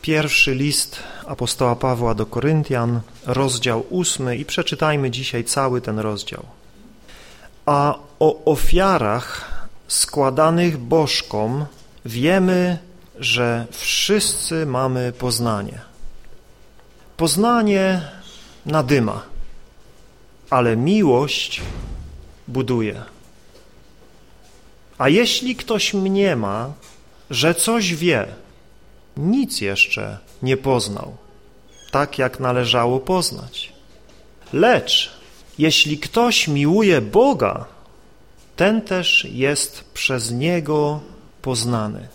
Pierwszy list apostoła Pawła do Koryntian, rozdział 8 i przeczytajmy dzisiaj cały ten rozdział. A o ofiarach składanych bożkom wiemy, że wszyscy mamy poznanie. Poznanie nadyma, ale miłość buduje. A jeśli ktoś mniema, że coś wie, nic jeszcze nie poznał, tak jak należało poznać. Lecz jeśli ktoś miłuje Boga, ten też jest przez Niego poznany.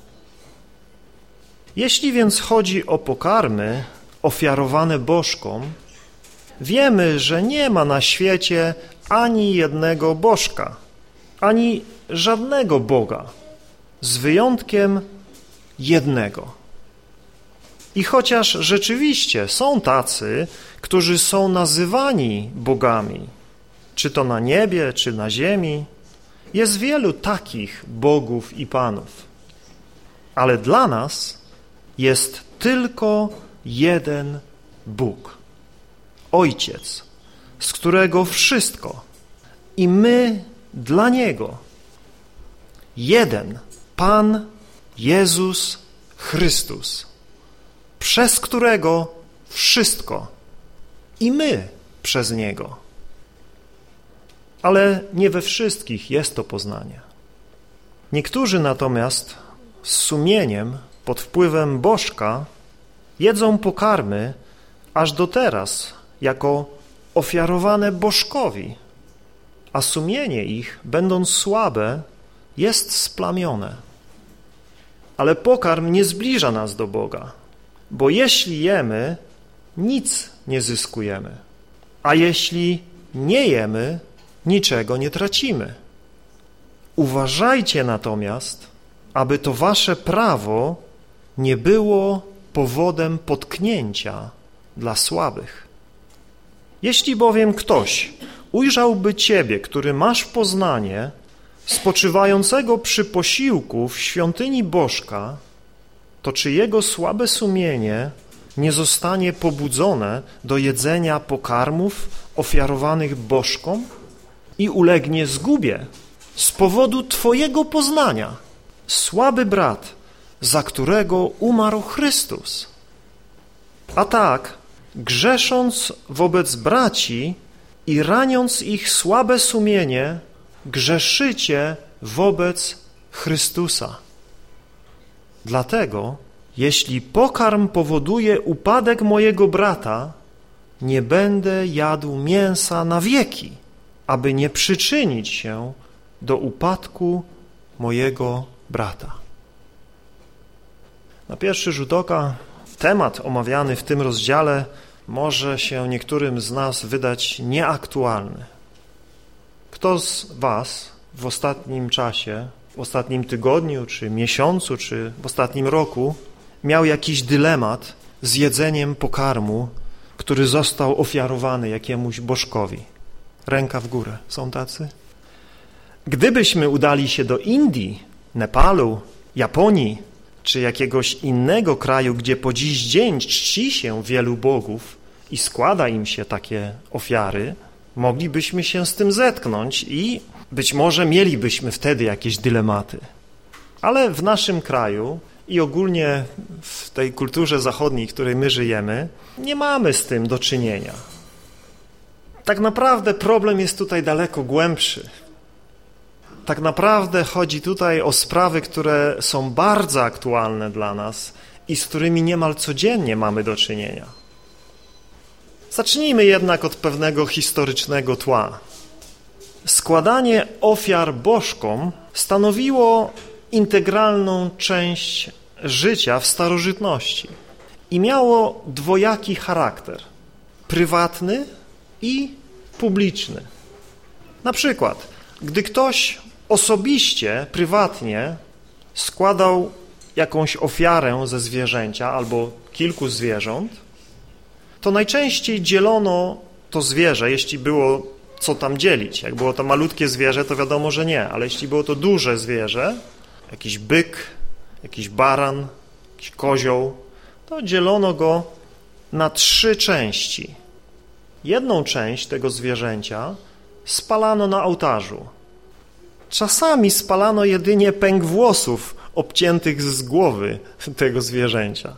Jeśli więc chodzi o pokarmy ofiarowane bożkom, wiemy, że nie ma na świecie ani jednego bożka, ani żadnego Boga, z wyjątkiem jednego. I chociaż rzeczywiście są tacy, którzy są nazywani bogami, czy to na niebie, czy na ziemi, jest wielu takich bogów i panów. Ale dla nas jest tylko jeden Bóg, Ojciec, z którego wszystko i my dla Niego. Jeden Pan Jezus Chrystus, przez którego wszystko i my przez Niego. Ale nie we wszystkich jest to poznanie. Niektórzy natomiast z sumieniem, pod wpływem bożka, jedzą pokarmy aż do teraz jako ofiarowane bożkowi, a sumienie ich, będąc słabe, jest splamione. Ale pokarm nie zbliża nas do Boga, bo jeśli jemy, nic nie zyskujemy, a jeśli nie jemy, niczego nie tracimy. Uważajcie natomiast, aby to wasze prawo nie było powodem potknięcia dla słabych. Jeśli bowiem ktoś ujrzałby ciebie, który masz poznanie, spoczywającego przy posiłku w świątyni bożka, to czy jego słabe sumienie nie zostanie pobudzone do jedzenia pokarmów ofiarowanych bożkom i ulegnie zgubie z powodu twojego poznania, słaby brat, za którego umarł Chrystus? A tak, grzesząc wobec braci i raniąc ich słabe sumienie, grzeszycie wobec Chrystusa. Dlatego, jeśli pokarm powoduje upadek mojego brata, nie będę jadł mięsa na wieki, aby nie przyczynić się do upadku mojego brata. Na pierwszy rzut oka temat omawiany w tym rozdziale może się niektórym z nas wydać nieaktualny. Kto z was w ostatnim czasie, w ostatnim tygodniu, czy miesiącu, czy w ostatnim roku miał jakiś dylemat z jedzeniem pokarmu, który został ofiarowany jakiemuś bożkowi? Ręka w górę. Są tacy? Gdybyśmy udali się do Indii, Nepalu, Japonii, czy jakiegoś innego kraju, gdzie po dziś dzień czci się wielu bogów i składa im się takie ofiary, moglibyśmy się z tym zetknąć i być może mielibyśmy wtedy jakieś dylematy. Ale w naszym kraju i ogólnie w tej kulturze zachodniej, w której my żyjemy, nie mamy z tym do czynienia. Tak naprawdę problem jest tutaj daleko głębszy. Tak naprawdę chodzi tutaj o sprawy, które są bardzo aktualne dla nas i z którymi niemal codziennie mamy do czynienia. Zacznijmy jednak od pewnego historycznego tła. Składanie ofiar bożkom stanowiło integralną część życia w starożytności i miało dwojaki charakter, prywatny i publiczny. Na przykład, gdy ktoś osobiście, prywatnie składał jakąś ofiarę ze zwierzęcia albo kilku zwierząt, to najczęściej dzielono to zwierzę, jeśli było co tam dzielić. Jak było to malutkie zwierzę, to wiadomo, że nie, ale jeśli było to duże zwierzę, jakiś byk, jakiś baran, jakiś kozioł, to dzielono go na 3 części. Jedną część tego zwierzęcia spalano na ołtarzu. Czasami spalano jedynie pęk włosów obciętych z głowy tego zwierzęcia.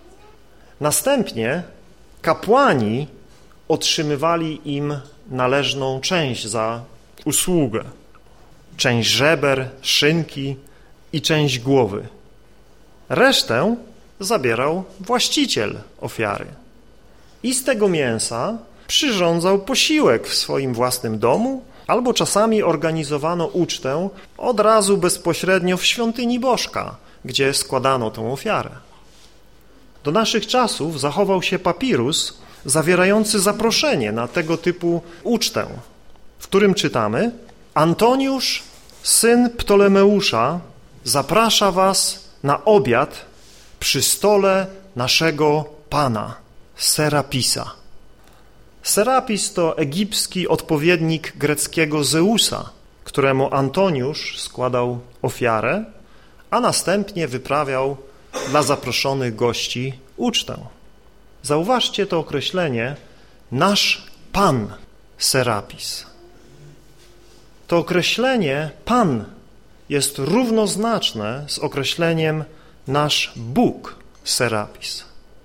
Następnie kapłani otrzymywali im należną część za usługę. Część żeber, szynki i część głowy. Resztę zabierał właściciel ofiary. I z tego mięsa przyrządzał posiłek w swoim własnym domu, albo czasami organizowano ucztę od razu bezpośrednio w świątyni bożka, gdzie składano tę ofiarę. Do naszych czasów zachował się papirus zawierający zaproszenie na tego typu ucztę, w którym czytamy: Antoniusz, syn Ptolemeusza, zaprasza was na obiad przy stole naszego pana, Serapisa. Serapis to egipski odpowiednik greckiego Zeusa, któremu Antoniusz składał ofiarę, a następnie wyprawiał dla zaproszonych gości ucztę. Zauważcie to określenie nasz Pan Serapis. To określenie Pan jest równoznaczne z określeniem nasz Bóg Serapis.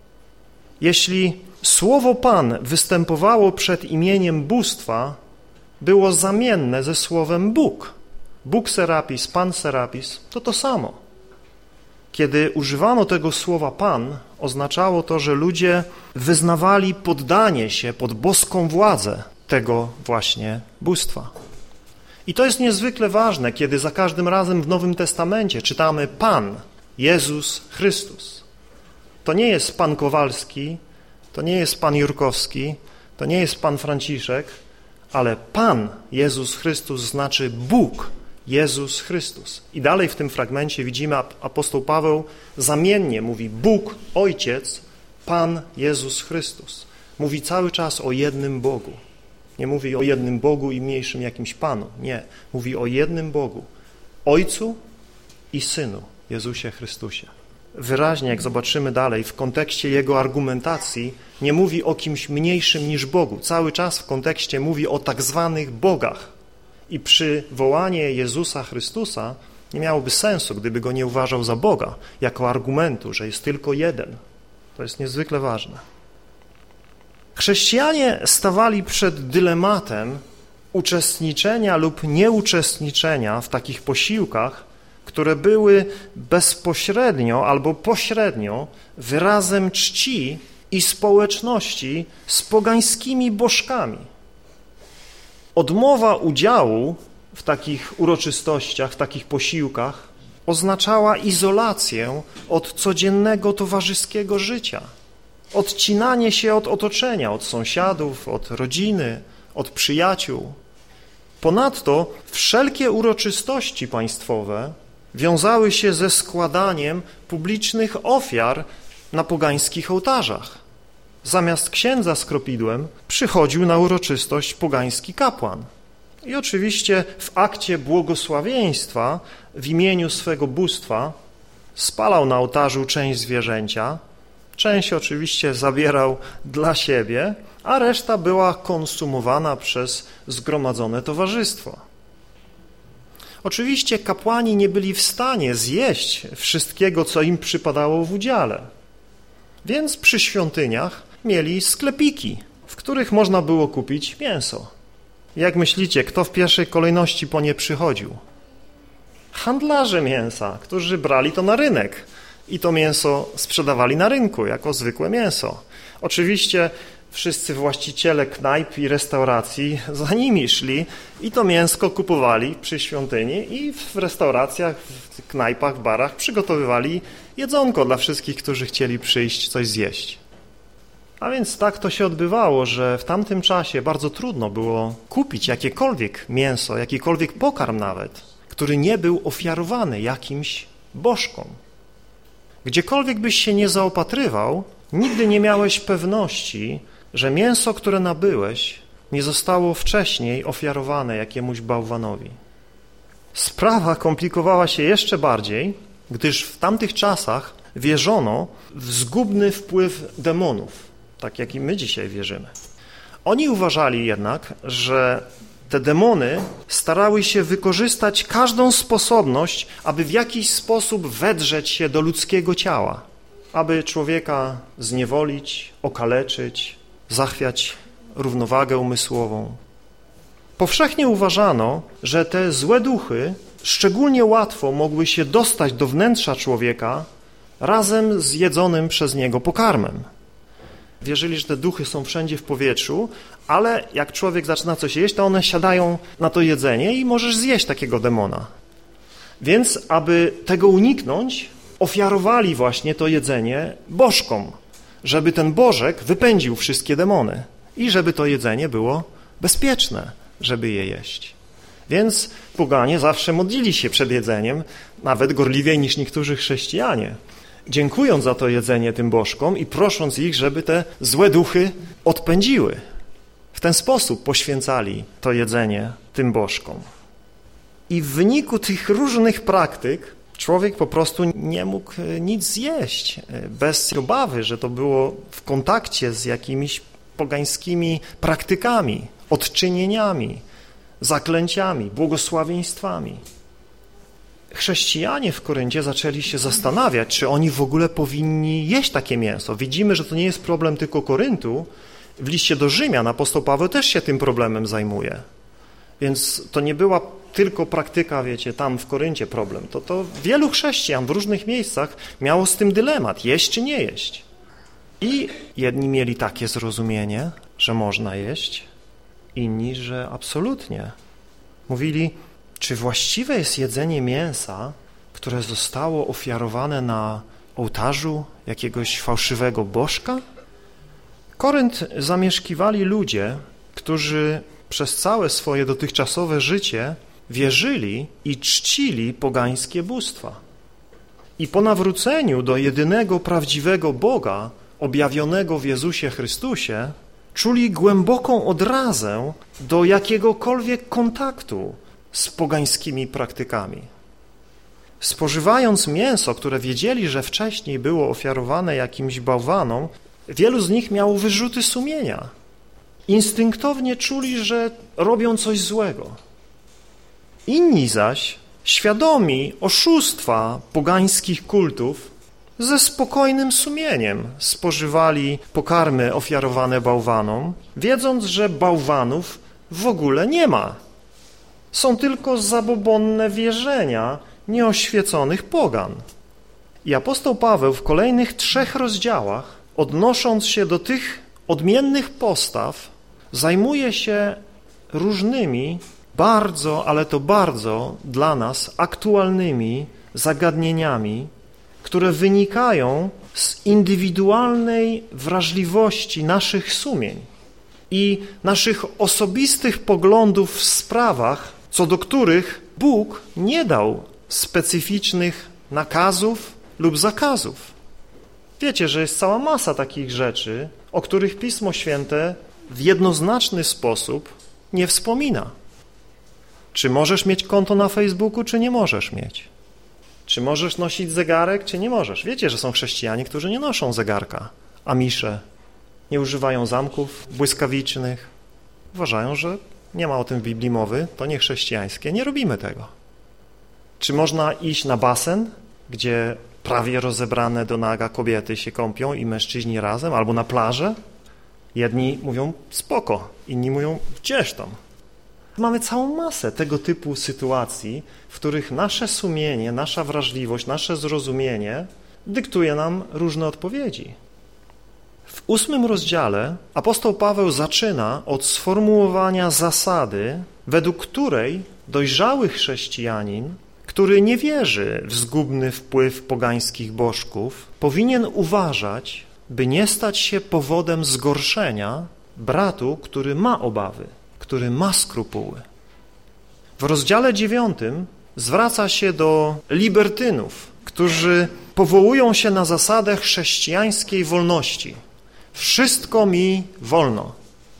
Jeśli słowo Pan występowało przed imieniem bóstwa, było zamienne ze słowem Bóg. Bóg Serapis, Pan Serapis to samo. Kiedy używano tego słowa Pan, oznaczało to, że ludzie wyznawali poddanie się pod boską władzę tego właśnie bóstwa. I to jest niezwykle ważne, kiedy za każdym razem w Nowym Testamencie czytamy Pan, Jezus Chrystus. To nie jest Pan Kowalski, to nie jest Pan Jurkowski, to nie jest Pan Franciszek, ale Pan Jezus Chrystus znaczy Bóg Jezus Chrystus. I dalej w tym fragmencie widzimy, apostoł Paweł zamiennie mówi Bóg Ojciec, Pan Jezus Chrystus. Mówi cały czas o jednym Bogu. Nie mówi o jednym Bogu i mniejszym jakimś Panu. Nie. Mówi o jednym Bogu. Ojcu i Synu, Jezusie Chrystusie. Wyraźnie, jak zobaczymy dalej, w kontekście jego argumentacji nie mówi o kimś mniejszym niż Bogu. Cały czas w kontekście mówi o tak zwanych bogach. I przywołanie Jezusa Chrystusa nie miałoby sensu, gdyby go nie uważał za Boga, jako argumentu, że jest tylko jeden. To jest niezwykle ważne. Chrześcijanie stawali przed dylematem uczestniczenia lub nieuczestniczenia w takich posiłkach, które były bezpośrednio albo pośrednio wyrazem czci i społeczności z pogańskimi bożkami. Odmowa udziału w takich uroczystościach, w takich posiłkach oznaczała izolację od codziennego towarzyskiego życia, odcinanie się od otoczenia, od sąsiadów, od rodziny, od przyjaciół. Ponadto wszelkie uroczystości państwowe wiązały się ze składaniem publicznych ofiar na pogańskich ołtarzach. Zamiast księdza z kropidłem przychodził na uroczystość pogański kapłan. I oczywiście w akcie błogosławieństwa w imieniu swego bóstwa spalał na ołtarzu część zwierzęcia, część oczywiście zabierał dla siebie, a reszta była konsumowana przez zgromadzone towarzystwo. Oczywiście kapłani nie byli w stanie zjeść wszystkiego, co im przypadało w udziale, więc przy świątyniach mieli sklepiki, w których można było kupić mięso. Jak myślicie, kto w pierwszej kolejności po nie przychodził? Handlarze mięsa, którzy brali to na rynek i to mięso sprzedawali na rynku jako zwykłe mięso. Oczywiście wszyscy właściciele knajp i restauracji za nimi szli i to mięsko kupowali przy świątyni i w restauracjach, w knajpach, barach przygotowywali jedzonko dla wszystkich, którzy chcieli przyjść coś zjeść. A więc tak to się odbywało, że w tamtym czasie bardzo trudno było kupić jakiekolwiek mięso, jakikolwiek pokarm nawet, który nie był ofiarowany jakimś bożkom. Gdziekolwiek byś się nie zaopatrywał, nigdy nie miałeś pewności, że mięso, które nabyłeś, nie zostało wcześniej ofiarowane jakiemuś bałwanowi. Sprawa komplikowała się jeszcze bardziej, gdyż w tamtych czasach wierzono w zgubny wpływ demonów, tak jak i my dzisiaj wierzymy. Oni uważali jednak, że te demony starały się wykorzystać każdą sposobność, aby w jakiś sposób wedrzeć się do ludzkiego ciała, aby człowieka zniewolić, okaleczyć, zachwiać równowagę umysłową. Powszechnie uważano, że te złe duchy szczególnie łatwo mogły się dostać do wnętrza człowieka razem z jedzonym przez niego pokarmem. Wierzyli, że te duchy są wszędzie w powietrzu, ale jak człowiek zaczyna coś jeść, to one siadają na to jedzenie i możesz zjeść takiego demona. Więc, aby tego uniknąć, ofiarowali właśnie to jedzenie bożkom, żeby ten bożek wypędził wszystkie demony i żeby to jedzenie było bezpieczne, żeby je jeść. Więc poganie zawsze modlili się przed jedzeniem, nawet gorliwiej niż niektórzy chrześcijanie, dziękując za to jedzenie tym bożkom i prosząc ich, żeby te złe duchy odpędziły. W ten sposób poświęcali to jedzenie tym bożkom. I w wyniku tych różnych praktyk człowiek po prostu nie mógł nic zjeść, bez obawy, że to było w kontakcie z jakimiś pogańskimi praktykami, odczynieniami, zaklęciami, błogosławieństwami. Chrześcijanie w Koryncie zaczęli się zastanawiać, czy oni w ogóle powinni jeść takie mięso. Widzimy, że to nie jest problem tylko Koryntu. W liście do Rzymian apostoł Paweł też się tym problemem zajmuje. Więc to nie była tylko praktyka, wiecie, tam w Koryncie problem. To wielu chrześcijan w różnych miejscach miało z tym dylemat, jeść czy nie jeść. I jedni mieli takie zrozumienie, że można jeść, inni, że absolutnie. Mówili, czy właściwe jest jedzenie mięsa, które zostało ofiarowane na ołtarzu jakiegoś fałszywego bożka? Korynt zamieszkiwali ludzie, którzy przez całe swoje dotychczasowe życie wierzyli i czcili pogańskie bóstwa. I po nawróceniu do jedynego prawdziwego Boga, objawionego w Jezusie Chrystusie, czuli głęboką odrazę do jakiegokolwiek kontaktu z pogańskimi praktykami. Spożywając mięso, które wiedzieli, że wcześniej było ofiarowane jakimś bałwanom, wielu z nich miało wyrzuty sumienia. Instynktownie czuli, że robią coś złego. Inni zaś, świadomi oszustwa pogańskich kultów, ze spokojnym sumieniem spożywali pokarmy ofiarowane bałwanom, wiedząc, że bałwanów w ogóle nie ma. Są tylko zabobonne wierzenia nieoświeconych pogan. I apostoł Paweł w kolejnych 3 rozdziałach, odnosząc się do tych odmiennych postaw, zajmuje się różnymi, bardzo, ale to bardzo dla nas aktualnymi zagadnieniami, które wynikają z indywidualnej wrażliwości naszych sumień i naszych osobistych poglądów w sprawach, co do których Bóg nie dał specyficznych nakazów lub zakazów. Wiecie, że jest cała masa takich rzeczy, o których Pismo Święte w jednoznaczny sposób nie wspomina. Czy możesz mieć konto na Facebooku, czy nie możesz mieć? Czy możesz nosić zegarek, czy nie możesz? Wiecie, że są chrześcijanie, którzy nie noszą zegarka, amisze, nie używają zamków błyskawicznych. Uważają, że nie ma o tym w Biblii mowy, to nie chrześcijańskie, nie robimy tego. Czy można iść na basen, gdzie prawie rozebrane do naga kobiety się kąpią i mężczyźni razem, albo na plażę? Jedni mówią spoko, inni mówią gdzież tam. Mamy całą masę tego typu sytuacji, w których nasze sumienie, nasza wrażliwość, nasze zrozumienie dyktuje nam różne odpowiedzi. W 8 rozdziale apostoł Paweł zaczyna od sformułowania zasady, według której dojrzały chrześcijanin, który nie wierzy w zgubny wpływ pogańskich bożków, powinien uważać, by nie stać się powodem zgorszenia bratu, który ma obawy, który ma skrupuły. W rozdziale 9 zwraca się do libertynów, którzy powołują się na zasadę chrześcijańskiej wolności. Wszystko mi wolno.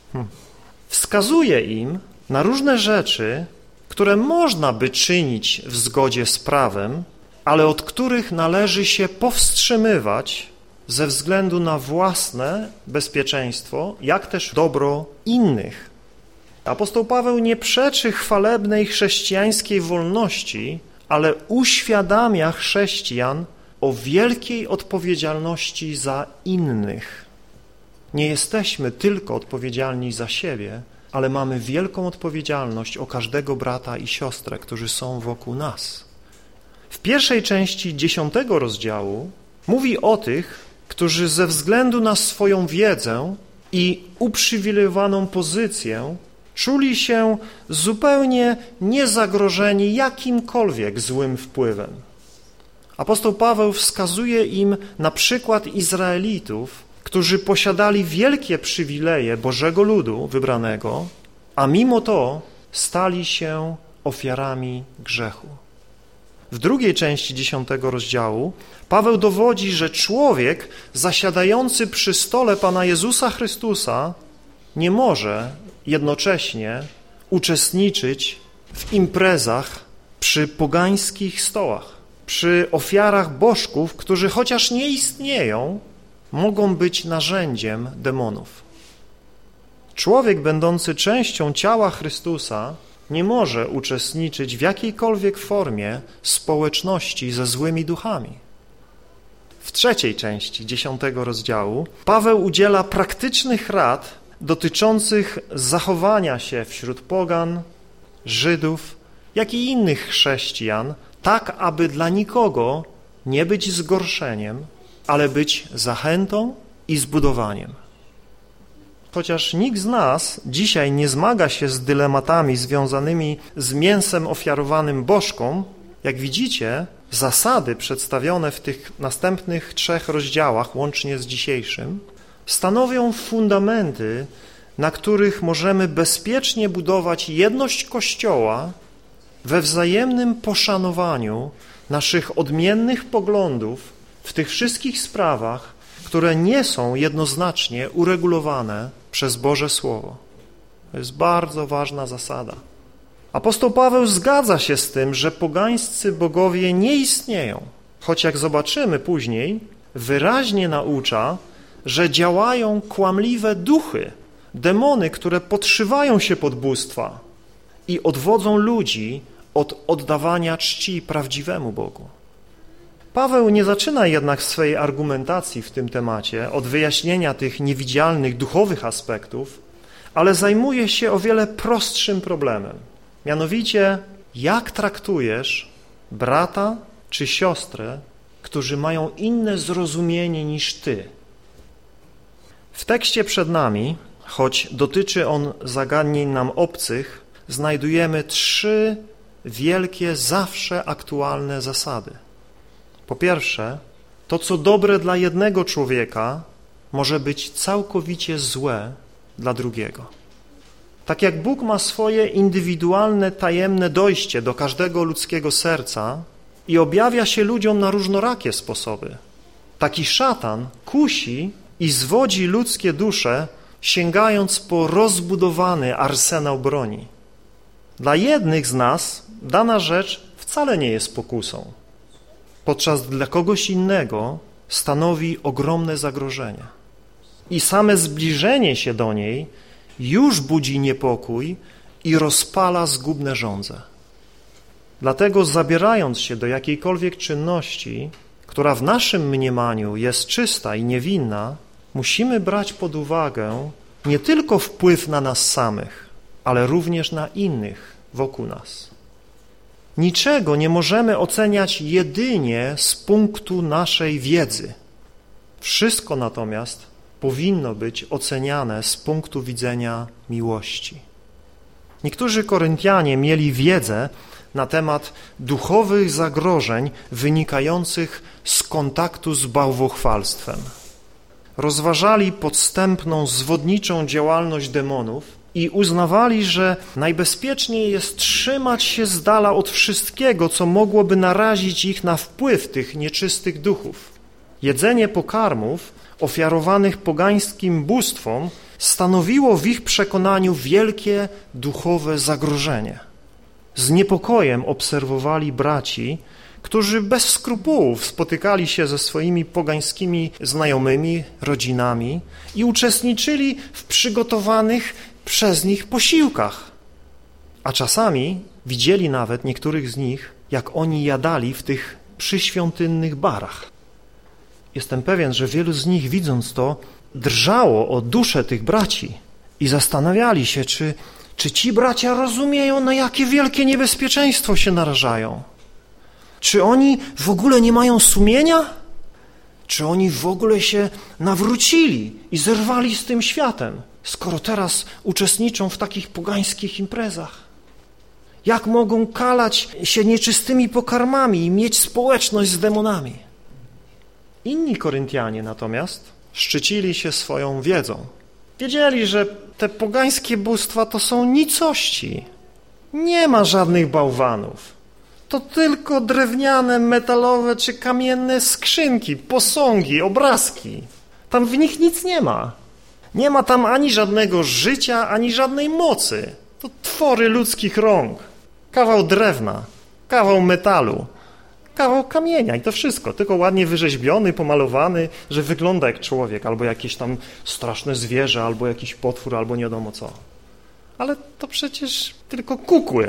Wskazuje im na różne rzeczy, które można by czynić w zgodzie z prawem, ale od których należy się powstrzymywać ze względu na własne bezpieczeństwo, jak też dobro innych. Apostoł Paweł nie przeczy chwalebnej chrześcijańskiej wolności, ale uświadamia chrześcijan o wielkiej odpowiedzialności za innych. Nie jesteśmy tylko odpowiedzialni za siebie, ale mamy wielką odpowiedzialność o każdego brata i siostrę, którzy są wokół nas. W pierwszej części 10 rozdziału mówi o tych, którzy ze względu na swoją wiedzę i uprzywilejowaną pozycję czuli się zupełnie niezagrożeni jakimkolwiek złym wpływem. Apostoł Paweł wskazuje im na przykład Izraelitów, którzy posiadali wielkie przywileje Bożego ludu wybranego, a mimo to stali się ofiarami grzechu. W drugiej części 10 rozdziału Paweł dowodzi, że człowiek zasiadający przy stole Pana Jezusa Chrystusa nie może jednocześnie uczestniczyć w imprezach przy pogańskich stołach, przy ofiarach bożków, którzy chociaż nie istnieją, mogą być narzędziem demonów. Człowiek będący częścią ciała Chrystusa nie może uczestniczyć w jakiejkolwiek formie społeczności ze złymi duchami. W trzeciej części 10 rozdziału Paweł udziela praktycznych rad dotyczących zachowania się wśród pogan, Żydów, jak i innych chrześcijan, tak aby dla nikogo nie być zgorszeniem, ale być zachętą i zbudowaniem. Chociaż nikt z nas dzisiaj nie zmaga się z dylematami związanymi z mięsem ofiarowanym bożkom, jak widzicie, zasady przedstawione w tych następnych 3 rozdziałach, łącznie z dzisiejszym, stanowią fundamenty, na których możemy bezpiecznie budować jedność Kościoła we wzajemnym poszanowaniu naszych odmiennych poglądów w tych wszystkich sprawach, które nie są jednoznacznie uregulowane przez Boże Słowo. To jest bardzo ważna zasada. Apostoł Paweł zgadza się z tym, że pogańscy bogowie nie istnieją, choć jak zobaczymy później, wyraźnie naucza, że działają kłamliwe duchy, demony, które podszywają się pod bóstwa i odwodzą ludzi od oddawania czci prawdziwemu Bogu. Paweł nie zaczyna jednak swojej argumentacji w tym temacie od wyjaśnienia tych niewidzialnych, duchowych aspektów, ale zajmuje się o wiele prostszym problemem. Mianowicie, jak traktujesz brata czy siostrę, którzy mają inne zrozumienie niż ty? W tekście przed nami, choć dotyczy on zagadnień nam obcych, znajdujemy 3 wielkie, zawsze aktualne zasady. Po pierwsze, to co dobre dla jednego człowieka może być całkowicie złe dla drugiego. Tak jak Bóg ma swoje indywidualne, tajemne dojście do każdego ludzkiego serca i objawia się ludziom na różnorakie sposoby, taki szatan kusi i zwodzi ludzkie dusze, sięgając po rozbudowany arsenał broni. Dla jednych z nas dana rzecz wcale nie jest pokusą, podczas dla kogoś innego stanowi ogromne zagrożenie. I same zbliżenie się do niej już budzi niepokój i rozpala zgubne żądze. Dlatego zabierając się do jakiejkolwiek czynności, która w naszym mniemaniu jest czysta i niewinna, musimy brać pod uwagę nie tylko wpływ na nas samych, ale również na innych wokół nas. Niczego nie możemy oceniać jedynie z punktu naszej wiedzy. Wszystko natomiast powinno być oceniane z punktu widzenia miłości. Niektórzy Koryntianie mieli wiedzę na temat duchowych zagrożeń wynikających z kontaktu z bałwochwalstwem. Rozważali podstępną, zwodniczą działalność demonów i uznawali, że najbezpieczniej jest trzymać się z dala od wszystkiego, co mogłoby narazić ich na wpływ tych nieczystych duchów. Jedzenie pokarmów ofiarowanych pogańskim bóstwom stanowiło w ich przekonaniu wielkie duchowe zagrożenie. Z niepokojem obserwowali braci, którzy bez skrupułów spotykali się ze swoimi pogańskimi znajomymi, rodzinami i uczestniczyli w przygotowanych przez nich posiłkach. A czasami widzieli nawet niektórych z nich, jak oni jadali w tych przyświątynnych barach. Jestem pewien, że wielu z nich, widząc to, drżało o duszę tych braci i zastanawiali się, czy ci bracia rozumieją, na jakie wielkie niebezpieczeństwo się narażają. Czy oni w ogóle nie mają sumienia? Czy oni w ogóle się nawrócili i zerwali z tym światem, skoro teraz uczestniczą w takich pogańskich imprezach? Jak mogą kalać się nieczystymi pokarmami i mieć społeczność z demonami? Inni Koryntianie natomiast szczycili się swoją wiedzą. Wiedzieli, że te pogańskie bóstwa to są nicości. Nie ma żadnych bałwanów. To tylko drewniane, metalowe czy kamienne skrzynki, posągi, obrazki. Tam w nich nic nie ma. Nie ma tam ani żadnego życia, ani żadnej mocy. To twory ludzkich rąk. Kawał drewna, kawał metalu, kawał kamienia i to wszystko. Tylko ładnie wyrzeźbiony, pomalowany, że wygląda jak człowiek, albo jakieś tam straszne zwierzę, albo jakiś potwór, albo nie wiadomo co. Ale to przecież tylko kukły.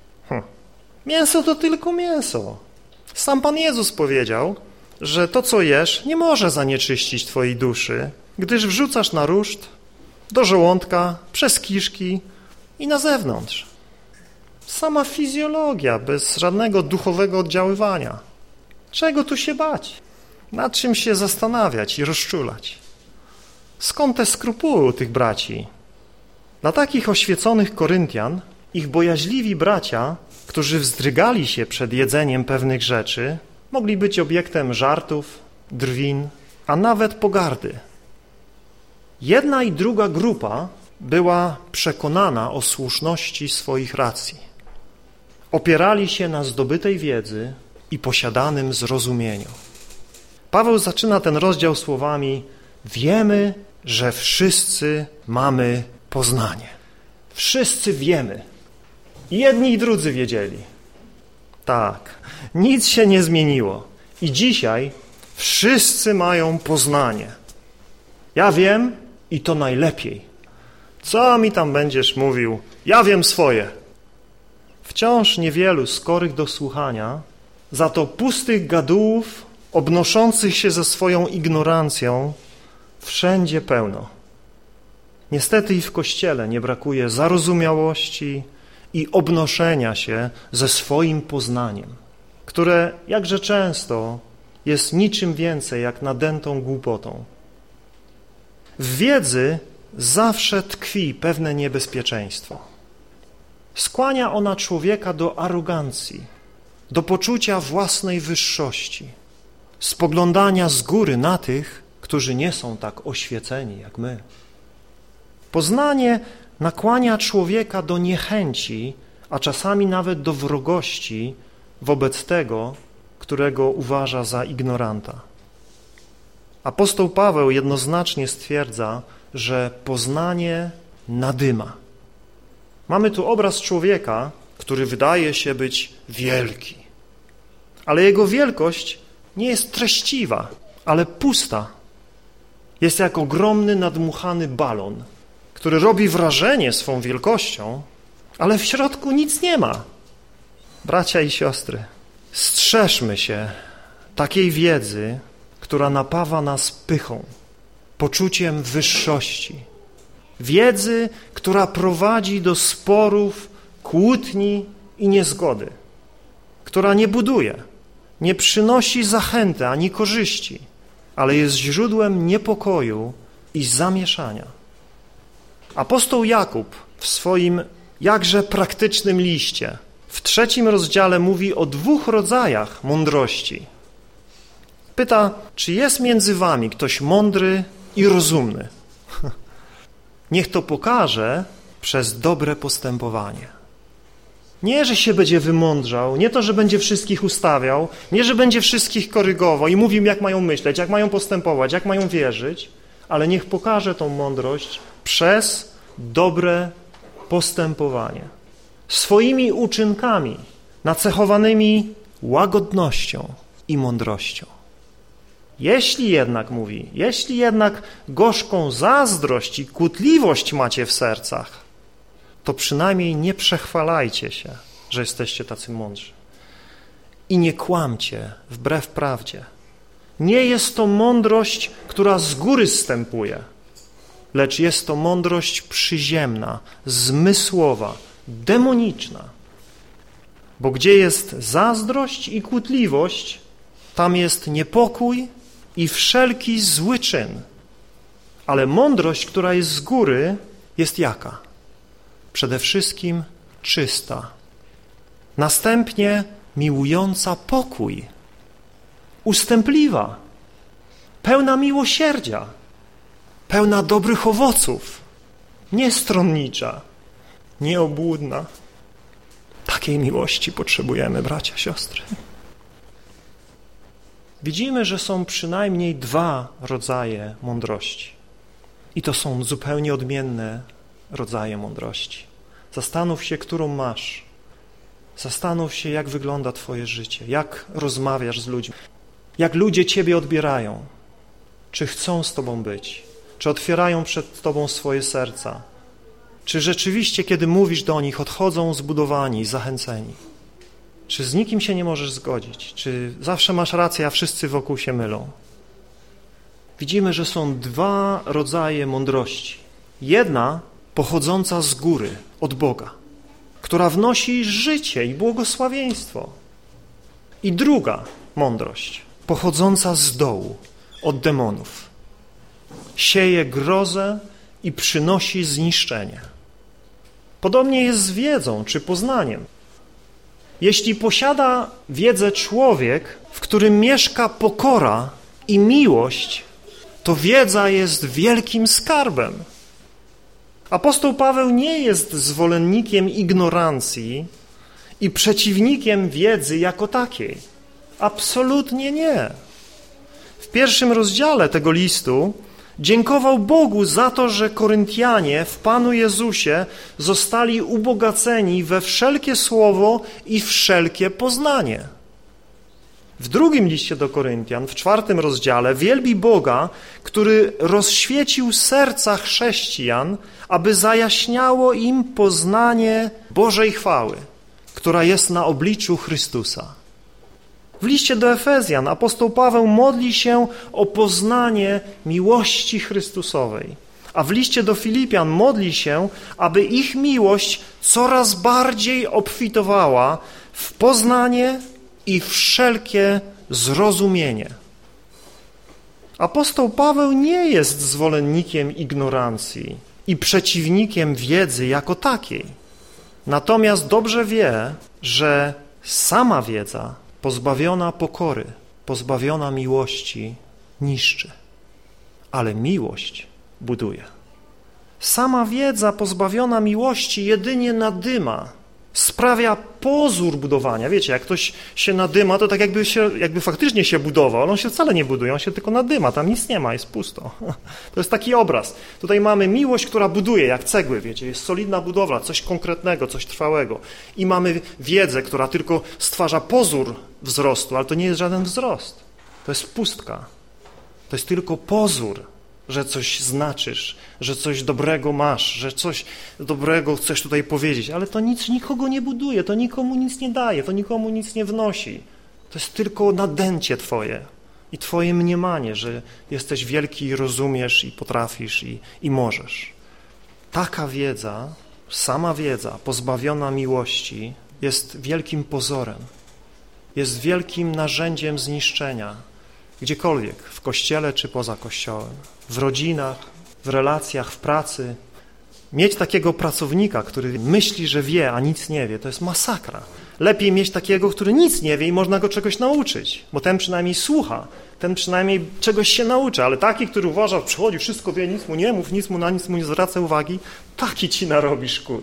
Mięso to tylko mięso. Sam Pan Jezus powiedział, że to, co jesz, nie może zanieczyścić twojej duszy, gdyż wrzucasz na ruszt, do żołądka, przez kiszki i na zewnątrz. Sama fizjologia, bez żadnego duchowego oddziaływania. Czego tu się bać? Nad czym się zastanawiać i rozczulać? Skąd te skrupuły u tych braci? Dla takich oświeconych Koryntian ich bojaźliwi bracia, którzy wzdrygali się przed jedzeniem pewnych rzeczy, mogli być obiektem żartów, drwin, a nawet pogardy. Jedna i druga grupa była przekonana o słuszności swoich racji. Opierali się na zdobytej wiedzy i posiadanym zrozumieniu. Paweł zaczyna ten rozdział słowami: wiemy, że wszyscy mamy poznanie. Wszyscy wiemy. Jedni i drudzy wiedzieli. Tak, nic się nie zmieniło. I dzisiaj wszyscy mają poznanie. Ja wiem i to najlepiej. Co mi tam będziesz mówił? Ja wiem swoje. Wciąż niewielu skorych do słuchania, za to pustych gadułów, obnoszących się ze swoją ignorancją, wszędzie pełno. Niestety i w Kościele nie brakuje zarozumiałości i obnoszenia się ze swoim poznaniem, które jakże często jest niczym więcej jak nadętą głupotą. W wiedzy zawsze tkwi pewne niebezpieczeństwo. Skłania ona człowieka do arogancji, do poczucia własnej wyższości, spoglądania z góry na tych, którzy nie są tak oświeceni jak my. Poznanie nakłania człowieka do niechęci, a czasami nawet do wrogości wobec tego, którego uważa za ignoranta. Apostoł Paweł jednoznacznie stwierdza, że poznanie nadyma. Mamy tu obraz człowieka, który wydaje się być wielki, ale jego wielkość nie jest treściwa, ale pusta. Jest jak ogromny, nadmuchany balon, który robi wrażenie swą wielkością, ale w środku nic nie ma. Bracia i siostry, strzeżmy się takiej wiedzy, która napawa nas pychą, poczuciem wyższości. Wiedzy, która prowadzi do sporów, kłótni i niezgody, która nie buduje, nie przynosi zachęty ani korzyści, ale jest źródłem niepokoju i zamieszania. Apostoł Jakub w swoim jakże praktycznym liście w 3 rozdziale mówi o 2 rodzajach mądrości. Pyta, czy jest między wami ktoś mądry i rozumny? Niech to pokaże przez dobre postępowanie. Nie, że się będzie wymądrzał, nie to, że będzie wszystkich ustawiał, nie, że będzie wszystkich korygował i mówił, jak mają myśleć, jak mają postępować, jak mają wierzyć, ale niech pokaże tą mądrość przez dobre postępowanie. Swoimi uczynkami, nacechowanymi łagodnością i mądrością. Jeśli jednak gorzką zazdrość i kłótliwość macie w sercach, to przynajmniej nie przechwalajcie się, że jesteście tacy mądrzy. I nie kłamcie wbrew prawdzie. Nie jest to mądrość, która z góry zstępuje, lecz jest to mądrość przyziemna, zmysłowa, demoniczna. Bo gdzie jest zazdrość i kłótliwość, tam jest niepokój i wszelki zły czyn. Ale mądrość, która jest z góry, jest jaka? Przede wszystkim czysta. Następnie miłująca pokój, ustępliwa, pełna miłosierdzia, pełna dobrych owoców, niestronnicza, nieobłudna. Takiej miłości potrzebujemy, bracia, siostry. Widzimy, że są przynajmniej dwa rodzaje mądrości. I to są zupełnie odmienne rodzaje mądrości. Zastanów się, którą masz. Zastanów się, jak wygląda twoje życie, jak rozmawiasz z ludźmi, jak ludzie ciebie odbierają, czy chcą z tobą być, czy otwierają przed tobą swoje serca, czy rzeczywiście, kiedy mówisz do nich, odchodzą zbudowani, zachęceni, czy z nikim się nie możesz zgodzić, czy zawsze masz rację, a wszyscy wokół się mylą. Widzimy, że są dwa rodzaje mądrości. Jedna pochodząca z góry, od Boga, która wnosi życie i błogosławieństwo. I druga mądrość, pochodząca z dołu, od demonów. Sieje grozę i przynosi zniszczenie. Podobnie jest z wiedzą czy poznaniem. Jeśli posiada wiedzę człowiek, w którym mieszka pokora i miłość, to wiedza jest wielkim skarbem. Apostoł Paweł nie jest zwolennikiem ignorancji i przeciwnikiem wiedzy jako takiej. Absolutnie nie. W 1 rozdziale tego listu dziękował Bogu za to, że Koryntianie w Panu Jezusie zostali ubogaceni we wszelkie słowo i wszelkie poznanie. W drugim liście do Koryntian, w 4 rozdziale, wielbi Boga, który rozświecił serca chrześcijan, aby zajaśniało im poznanie Bożej chwały, która jest na obliczu Chrystusa. W liście do Efezjan apostoł Paweł modli się o poznanie miłości Chrystusowej, a w liście do Filipian modli się, aby ich miłość coraz bardziej obfitowała w poznanie i wszelkie zrozumienie. Apostoł Paweł nie jest zwolennikiem ignorancji i przeciwnikiem wiedzy jako takiej. Natomiast dobrze wie, że sama wiedza pozbawiona pokory, pozbawiona miłości niszczy, ale miłość buduje. Sama wiedza pozbawiona miłości jedynie nadyma, sprawia pozór budowania. Wiecie, jak ktoś się nadyma, to tak jakby faktycznie się budował, ale on się wcale nie buduje, on się tylko nadyma, tam nic nie ma, jest pusto. To jest taki obraz. Tutaj mamy miłość, która buduje, jak cegły, wiecie, jest solidna budowla, coś konkretnego, coś trwałego. I mamy wiedzę, która tylko stwarza pozór wzrostu, ale to nie jest żaden wzrost. To jest pustka. To jest tylko pozór, że coś znaczysz, że coś dobrego masz, że coś dobrego chcesz tutaj powiedzieć, ale to nic nikogo nie buduje, to nikomu nic nie daje, to nikomu nic nie wnosi. To jest tylko nadęcie twoje i twoje mniemanie, że jesteś wielki i rozumiesz i potrafisz i możesz. Taka wiedza, sama wiedza pozbawiona miłości jest wielkim pozorem, jest wielkim narzędziem zniszczenia, gdziekolwiek, w kościele czy poza kościołem, w rodzinach, w relacjach, w pracy. Mieć takiego pracownika, który myśli, że wie, a nic nie wie, to jest masakra. Lepiej mieć takiego, który nic nie wie i można go czegoś nauczyć, bo ten przynajmniej słucha, ten przynajmniej czegoś się nauczy, ale taki, który uważa, przychodzi, wszystko wie, nic mu nie mów, na nic mu nie zwraca uwagi, taki ci narobi szkód.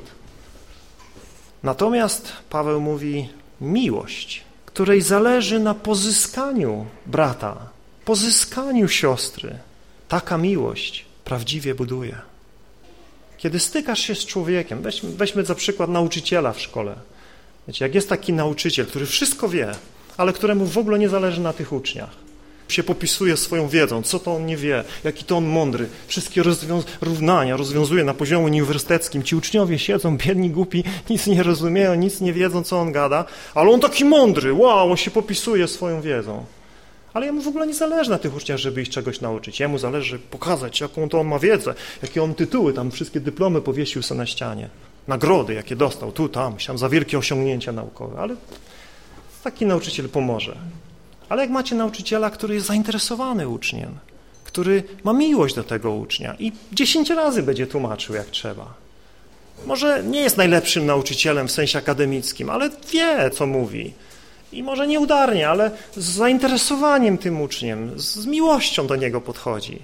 Natomiast Paweł mówi miłość, której zależy na pozyskaniu brata, pozyskaniu siostry. Taka miłość prawdziwie buduje. Kiedy stykasz się z człowiekiem, weźmy za przykład nauczyciela w szkole. Wiecie, jak jest taki nauczyciel, który wszystko wie, ale któremu w ogóle nie zależy na tych uczniach. Się popisuje swoją wiedzą, co to on nie wie, jaki to on mądry. Wszystkie równania rozwiązuje na poziomie uniwersyteckim. Ci uczniowie siedzą, biedni, głupi, nic nie rozumieją, nic nie wiedzą, co on gada, ale on taki mądry, wow, on się popisuje swoją wiedzą. Ale jemu w ogóle nie zależy na tych uczniach, żeby ich czegoś nauczyć. Jemu zależy pokazać, jaką to on ma wiedzę, jakie on tytuły, tam wszystkie dyplomy powiesił sobie na ścianie. Nagrody, jakie dostał, tu, tam za wielkie osiągnięcia naukowe. Ale taki nauczyciel pomoże. Ale jak macie nauczyciela, który jest zainteresowany uczniem, który ma miłość do tego ucznia i 10 razy będzie tłumaczył, jak trzeba. Może nie jest najlepszym nauczycielem w sensie akademickim, ale wie, co mówi. I może nieudarnie, ale z zainteresowaniem tym uczniem, z miłością do niego podchodzi.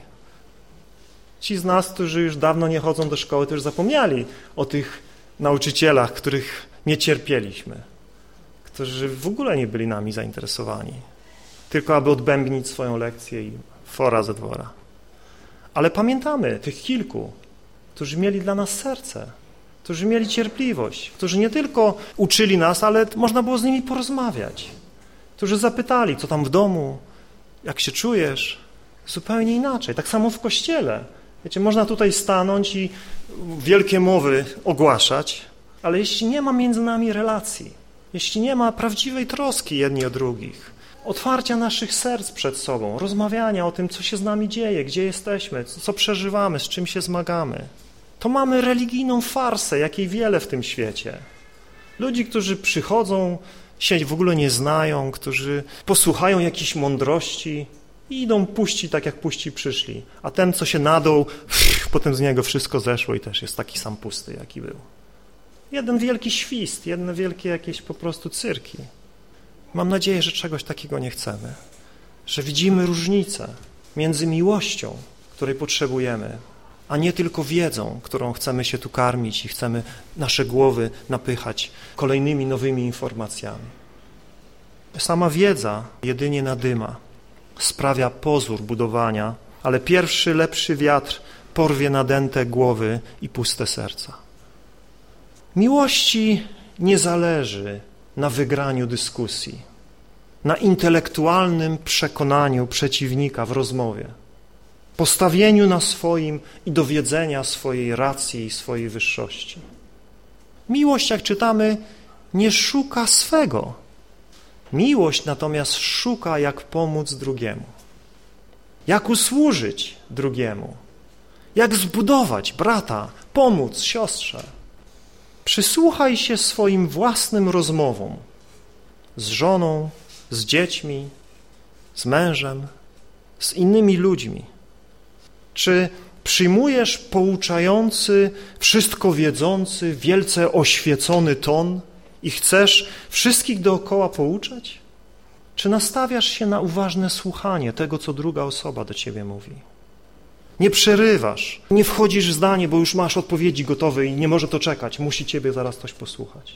Ci z nas, którzy już dawno nie chodzą do szkoły, to już zapomnieli o tych nauczycielach, których nie cierpieliśmy, którzy w ogóle nie byli nami zainteresowani, tylko aby odbębnić swoją lekcję i fora ze dwora. Ale pamiętamy tych kilku, którzy mieli dla nas serce, którzy mieli cierpliwość, którzy nie tylko uczyli nas, ale można było z nimi porozmawiać, którzy zapytali, co tam w domu, jak się czujesz, zupełnie inaczej. Tak samo w kościele. Wiecie, można tutaj stanąć i wielkie mowy ogłaszać, ale jeśli nie ma między nami relacji, jeśli nie ma prawdziwej troski jedni o drugich, otwarcia naszych serc przed sobą, rozmawiania o tym, co się z nami dzieje, gdzie jesteśmy, co przeżywamy, z czym się zmagamy, to mamy religijną farsę, jakiej wiele w tym świecie. Ludzi, którzy przychodzą, się w ogóle nie znają, którzy posłuchają jakiejś mądrości i idą puści tak, jak puści przyszli. A ten, co się nadął, potem z niego wszystko zeszło i też jest taki sam pusty, jaki był. Jeden wielki świst, jedne wielkie jakieś po prostu cyrki. Mam nadzieję, że czegoś takiego nie chcemy. Że widzimy różnicę między miłością, której potrzebujemy, a nie tylko wiedzą, którą chcemy się tu karmić i chcemy nasze głowy napychać kolejnymi nowymi informacjami. Sama wiedza jedynie nadyma, sprawia pozór budowania, ale pierwszy, lepszy wiatr porwie nadęte głowy i puste serca. Miłości nie zależy na wygraniu dyskusji, na intelektualnym przekonaniu przeciwnika w rozmowie, postawieniu na swoim i dowiedzenia swojej racji i swojej wyższości. Miłość, jak czytamy, nie szuka swego. Miłość natomiast szuka, jak pomóc drugiemu, jak usłużyć drugiemu, jak zbudować brata, pomóc siostrze. Przysłuchaj się swoim własnym rozmowom z żoną, z dziećmi, z mężem, z innymi ludźmi. Czy przyjmujesz pouczający, wszystko wiedzący, wielce oświecony ton i chcesz wszystkich dookoła pouczać? Czy nastawiasz się na uważne słuchanie tego, co druga osoba do ciebie mówi? Nie przerywasz, nie wchodzisz w zdanie, bo już masz odpowiedzi gotowe i nie może to czekać, musi ciebie zaraz ktoś posłuchać.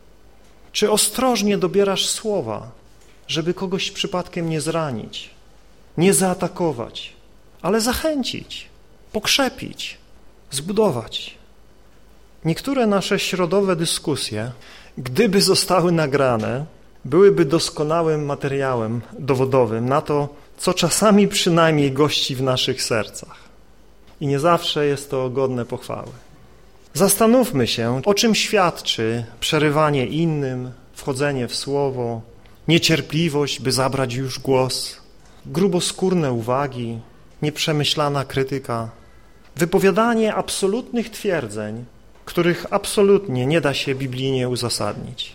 Czy ostrożnie dobierasz słowa, żeby kogoś przypadkiem nie zranić, nie zaatakować, ale zachęcić, pokrzepić, zbudować? Niektóre nasze środowe dyskusje, gdyby zostały nagrane, byłyby doskonałym materiałem dowodowym na to, co czasami przynajmniej gości w naszych sercach. I nie zawsze jest to godne pochwały. Zastanówmy się, o czym świadczy przerywanie innym, wchodzenie w słowo, niecierpliwość, by zabrać już głos, gruboskórne uwagi, nieprzemyślana krytyka, wypowiadanie absolutnych twierdzeń, których absolutnie nie da się biblijnie uzasadnić.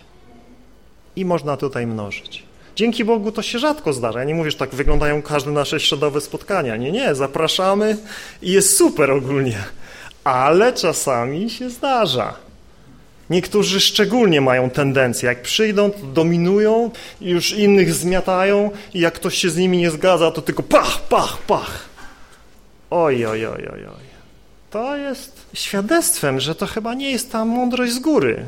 I można tutaj mnożyć. Dzięki Bogu to się rzadko zdarza. Ja nie mówię, że tak wyglądają każde nasze środowe spotkania. Nie, zapraszamy i jest super ogólnie. Ale czasami się zdarza. Niektórzy szczególnie mają tendencję, jak przyjdą, to dominują i już innych zmiatają i jak ktoś się z nimi nie zgadza, to tylko pach, pach, pach. Oj. To jest świadectwem, że to chyba nie jest ta mądrość z góry.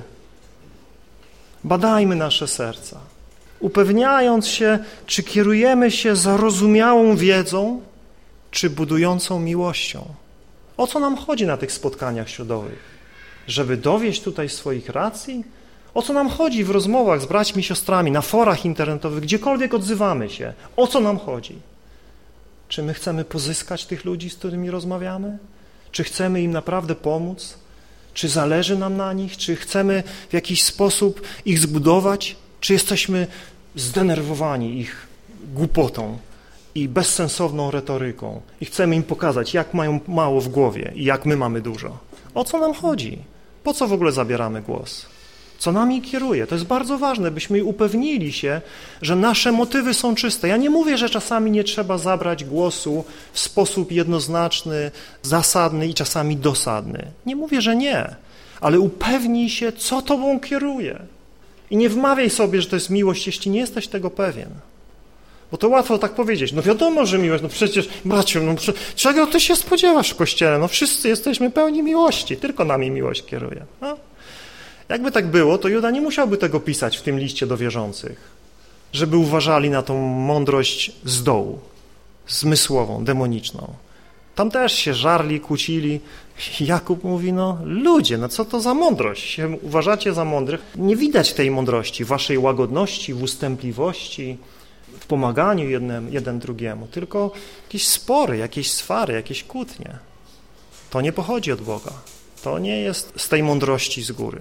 Badajmy nasze serca, upewniając się, czy kierujemy się zarozumiałą wiedzą, czy budującą miłością. O co nam chodzi na tych spotkaniach środowych? Żeby dowieść tutaj swoich racji? O co nam chodzi w rozmowach z braćmi, siostrami, na forach internetowych, gdziekolwiek odzywamy się? O co nam chodzi? Czy my chcemy pozyskać tych ludzi, z którymi rozmawiamy? Czy chcemy im naprawdę pomóc? Czy zależy nam na nich? Czy chcemy w jakiś sposób ich zbudować? Czy jesteśmy zdenerwowani ich głupotą i bezsensowną retoryką i chcemy im pokazać, jak mają mało w głowie i jak my mamy dużo? O co nam chodzi? Po co w ogóle zabieramy głos? Co nami kieruje? To jest bardzo ważne, byśmy upewnili się, że nasze motywy są czyste. Ja nie mówię, że czasami nie trzeba zabrać głosu w sposób jednoznaczny, zasadny i czasami dosadny. Nie mówię, że nie, ale upewnij się, co tobą kieruje. I nie wmawiaj sobie, że to jest miłość, jeśli nie jesteś tego pewien. Bo to łatwo tak powiedzieć. No wiadomo, że miłość, no przecież, braciu, no czego ty się spodziewasz w Kościele? No wszyscy jesteśmy pełni miłości, tylko nami miłość kieruje. No. Jakby tak było, to Juda nie musiałby tego pisać w tym liście do wierzących, żeby uważali na tą mądrość z dołu, zmysłową, demoniczną. Tam też się żarli, kłócili. Jakub mówi, no ludzie, no co to za mądrość? Się uważacie za mądrych? Nie widać tej mądrości, waszej łagodności, w ustępliwości, w pomaganiu jeden drugiemu, tylko jakieś spory, jakieś swary, jakieś kłótnie. To nie pochodzi od Boga. To nie jest z tej mądrości z góry.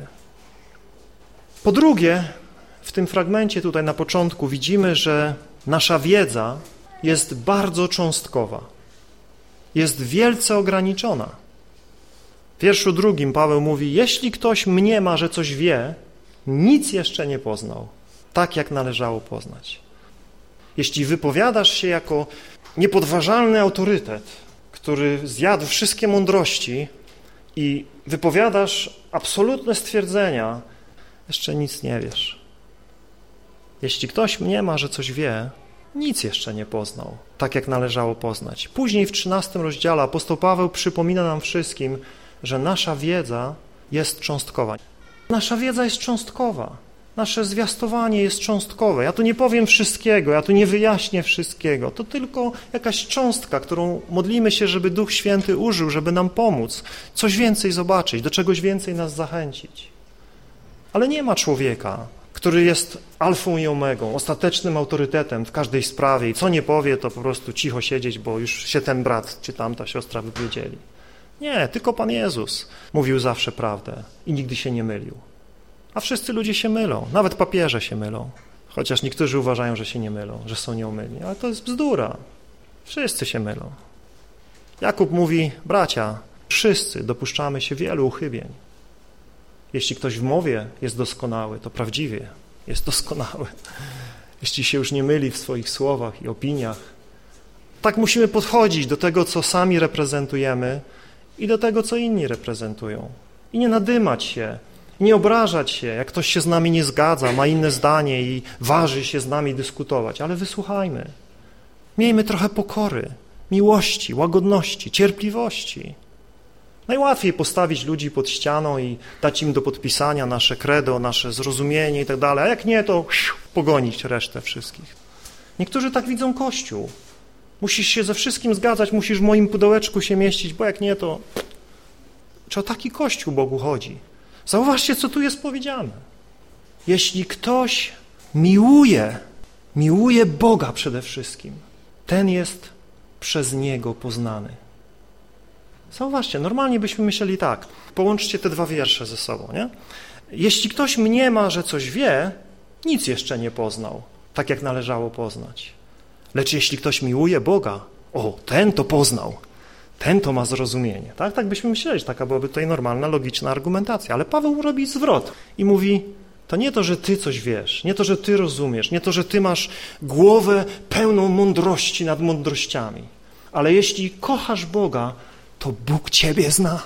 Po drugie, w tym fragmencie tutaj na początku widzimy, że nasza wiedza jest bardzo cząstkowa. Jest wielce ograniczona. W wierszu 2 Paweł mówi, jeśli ktoś mniema, że coś wie, nic jeszcze nie poznał, tak jak należało poznać. Jeśli wypowiadasz się jako niepodważalny autorytet, który zjadł wszystkie mądrości i wypowiadasz absolutne stwierdzenia, jeszcze nic nie wiesz. Jeśli ktoś mniema, że coś wie, nic jeszcze nie poznał, tak jak należało poznać. Później w 13 rozdziale apostoł Paweł przypomina nam wszystkim, że nasza wiedza jest cząstkowa. Nasza wiedza jest cząstkowa. Nasze zwiastowanie jest cząstkowe. Ja tu nie powiem wszystkiego, ja tu nie wyjaśnię wszystkiego. To tylko jakaś cząstka, którą modlimy się, żeby Duch Święty użył, żeby nam pomóc, coś więcej zobaczyć, do czegoś więcej nas zachęcić. Ale nie ma człowieka, który jest alfą i omegą, ostatecznym autorytetem w każdej sprawie i co nie powie, to po prostu cicho siedzieć, bo już się ten brat czy tamta siostra wypowiedzieli. Nie, tylko Pan Jezus mówił zawsze prawdę i nigdy się nie mylił. A wszyscy ludzie się mylą, nawet papieże się mylą, chociaż niektórzy uważają, że się nie mylą, że są nieomylni, ale to jest bzdura. Wszyscy się mylą. Jakub mówi, bracia, wszyscy dopuszczamy się wielu uchybień. Jeśli ktoś w mowie jest doskonały, to prawdziwie jest doskonały. Jeśli się już nie myli w swoich słowach i opiniach. Tak musimy podchodzić do tego, co sami reprezentujemy i do tego, co inni reprezentują. I nie nadymać się, nie obrażać się, jak ktoś się z nami nie zgadza, ma inne zdanie i waży się z nami dyskutować, ale wysłuchajmy. Miejmy trochę pokory, miłości, łagodności, cierpliwości. Najłatwiej postawić ludzi pod ścianą i dać im do podpisania nasze credo, nasze zrozumienie i tak dalej, a jak nie, to pogonić resztę wszystkich. Niektórzy tak widzą Kościół. Musisz się ze wszystkim zgadzać, musisz w moim pudełeczku się mieścić, bo jak nie, to... Czy o taki Kościół Bogu chodzi? Zauważcie, co tu jest powiedziane. Jeśli ktoś miłuje Boga przede wszystkim, ten jest przez Niego poznany. Zauważcie, normalnie byśmy myśleli tak, połączcie te dwa wiersze ze sobą, nie? Jeśli ktoś mniema, że coś wie, nic jeszcze nie poznał, tak jak należało poznać. Lecz jeśli ktoś miłuje Boga, ten to poznał, ten to ma zrozumienie. Tak byśmy myśleli, że taka byłaby tutaj normalna, logiczna argumentacja, ale Paweł robi zwrot i mówi, to nie to, że ty coś wiesz, nie to, że ty rozumiesz, nie to, że ty masz głowę pełną mądrości nad mądrościami, ale jeśli kochasz Boga, to Bóg ciebie zna.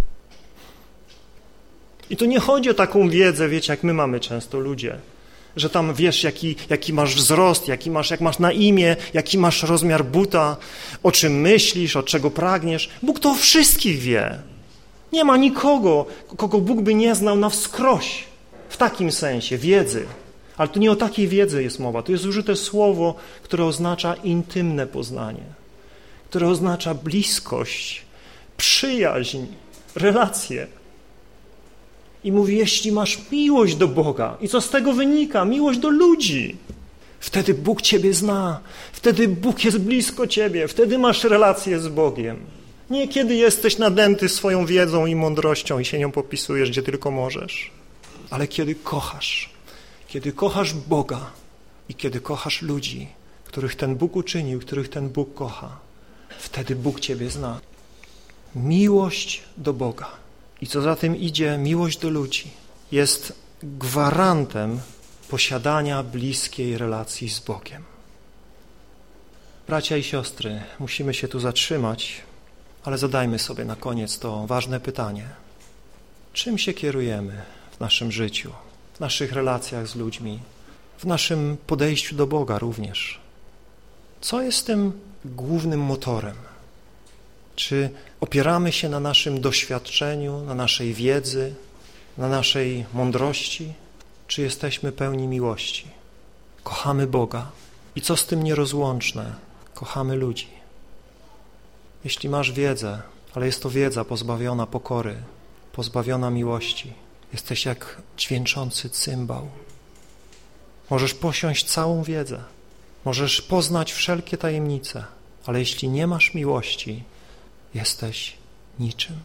I tu nie chodzi o taką wiedzę, wiecie, jak my mamy często ludzie, że tam wiesz, jaki masz wzrost, jak masz na imię, jaki masz rozmiar buta, o czym myślisz, od czego pragniesz. Bóg to o wszystkich wie. Nie ma nikogo, kogo Bóg by nie znał na wskroś, w takim sensie, wiedzy. Ale tu nie o takiej wiedzy jest mowa. Tu jest użyte słowo, które oznacza intymne poznanie, które oznacza bliskość, przyjaźń, relacje. I mówi, jeśli masz miłość do Boga, i co z tego wynika? Miłość do ludzi. Wtedy Bóg ciebie zna, wtedy Bóg jest blisko ciebie, wtedy masz relację z Bogiem. Nie kiedy jesteś nadęty swoją wiedzą i mądrością i się nią popisujesz, gdzie tylko możesz, ale kiedy kochasz Boga i kiedy kochasz ludzi, których ten Bóg uczynił, których ten Bóg kocha, wtedy Bóg ciebie zna. Miłość do Boga i co za tym idzie, miłość do ludzi jest gwarantem posiadania bliskiej relacji z Bogiem. Bracia i siostry, musimy się tu zatrzymać, ale zadajmy sobie na koniec to ważne pytanie. Czym się kierujemy w naszym życiu, w naszych relacjach z ludźmi, w naszym podejściu do Boga również? Co jest tym głównym motorem? Czy opieramy się na naszym doświadczeniu, na naszej wiedzy, na naszej mądrości? Czy jesteśmy pełni miłości? Kochamy Boga i co z tym nierozłączne? Kochamy ludzi. Jeśli masz wiedzę, ale jest to wiedza pozbawiona pokory, pozbawiona miłości, jesteś jak dźwięczący cymbał. Możesz posiąść całą wiedzę, możesz poznać wszelkie tajemnice, ale jeśli nie masz miłości, jesteś niczym.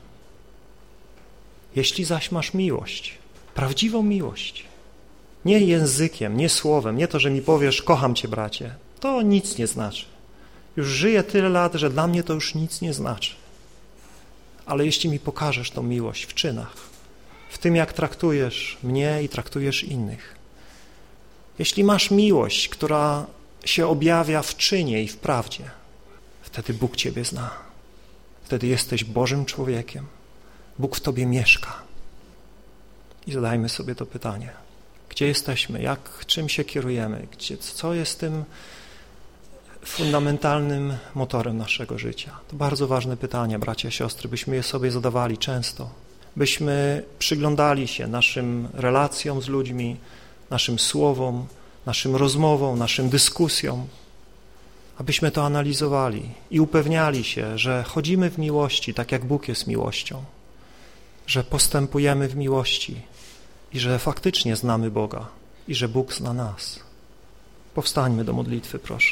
Jeśli zaś masz miłość, prawdziwą miłość, nie językiem, nie słowem, nie to, że mi powiesz, kocham cię, bracie, to nic nie znaczy. Już żyję tyle lat, że dla mnie to już nic nie znaczy. Ale jeśli mi pokażesz tą miłość w czynach, w tym, jak traktujesz mnie i traktujesz innych, jeśli masz miłość, która się objawia w czynie i w prawdzie, wtedy Bóg ciebie zna. Wtedy jesteś Bożym człowiekiem. Bóg w tobie mieszka. I zadajmy sobie to pytanie. Gdzie jesteśmy? Czym się kierujemy? Co jest tym fundamentalnym motorem naszego życia? To bardzo ważne pytania, bracia, siostry, byśmy je sobie zadawali często. Byśmy przyglądali się naszym relacjom z ludźmi, naszym słowom, naszym rozmowom, naszym dyskusjom, abyśmy to analizowali i upewniali się, że chodzimy w miłości, tak jak Bóg jest miłością, że postępujemy w miłości i że faktycznie znamy Boga i że Bóg zna nas. Powstańmy do modlitwy, proszę.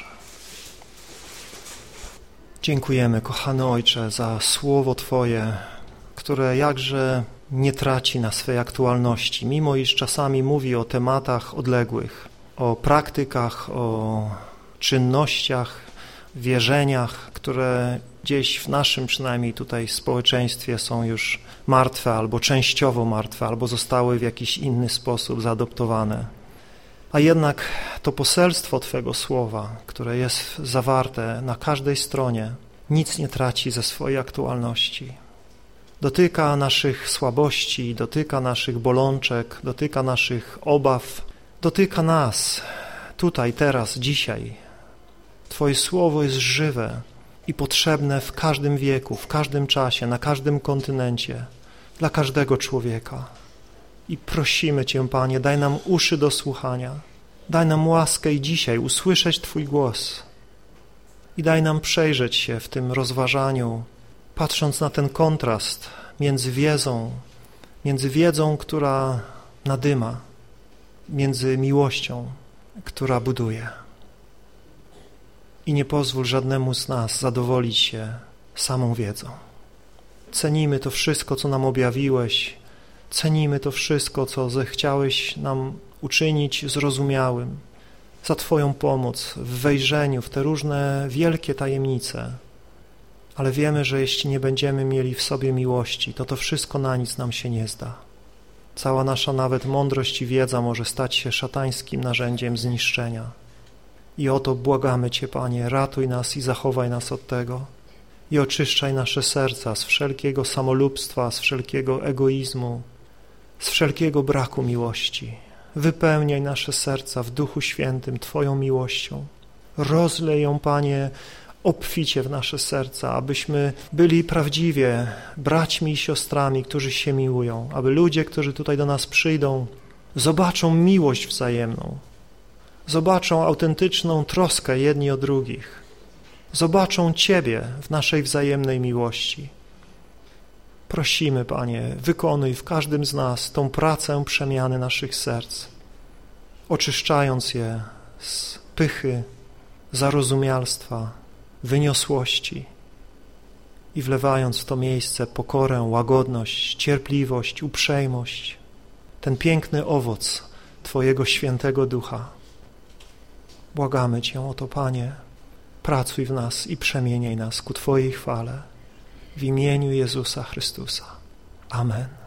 Dziękujemy, kochany Ojcze, za Słowo Twoje, które jakże nie traci na swej aktualności, mimo iż czasami mówi o tematach odległych, o praktykach, o czynnościach, wierzeniach, które gdzieś w naszym przynajmniej tutaj społeczeństwie są już martwe albo częściowo martwe, albo zostały w jakiś inny sposób zaadoptowane. A jednak to poselstwo Twego Słowa, które jest zawarte na każdej stronie, nic nie traci ze swojej aktualności. Dotyka naszych słabości, dotyka naszych bolączek, dotyka naszych obaw, dotyka nas tutaj, teraz, dzisiaj. Twoje Słowo jest żywe i potrzebne w każdym wieku, w każdym czasie, na każdym kontynencie, dla każdego człowieka. I prosimy Cię, Panie, daj nam uszy do słuchania, daj nam łaskę i dzisiaj usłyszeć Twój głos i daj nam przejrzeć się w tym rozważaniu, patrząc na ten kontrast między wiedzą, która nadyma, między miłością, która buduje. I nie pozwól żadnemu z nas zadowolić się samą wiedzą. Cenimy to wszystko, co nam objawiłeś, cenimy to wszystko, co zechciałeś nam uczynić zrozumiałym, za Twoją pomoc w wejrzeniu w te różne wielkie tajemnice. Ale wiemy, że jeśli nie będziemy mieli w sobie miłości, to wszystko na nic nam się nie zda. Cała nasza nawet mądrość i wiedza może stać się szatańskim narzędziem zniszczenia. I o to błagamy Cię, Panie, ratuj nas i zachowaj nas od tego. I oczyszczaj nasze serca z wszelkiego samolubstwa, z wszelkiego egoizmu, z wszelkiego braku miłości. Wypełniaj nasze serca w Duchu Świętym Twoją miłością. Rozlej ją, Panie, obficie w nasze serca, abyśmy byli prawdziwie braćmi i siostrami, którzy się miłują, aby ludzie, którzy tutaj do nas przyjdą, zobaczą miłość wzajemną, zobaczą autentyczną troskę jedni o drugich, zobaczą Ciebie w naszej wzajemnej miłości Prosimy, Panie, wykonuj w każdym z nas tą pracę przemiany naszych serc, oczyszczając je z pychy, zarozumialstwa, wyniosłości i wlewając w to miejsce pokorę, łagodność, cierpliwość, uprzejmość, ten piękny owoc Twojego świętego Ducha. Błagamy Cię o to, Panie, pracuj w nas i przemieniaj nas ku Twojej chwale. W imieniu Jezusa Chrystusa. Amen.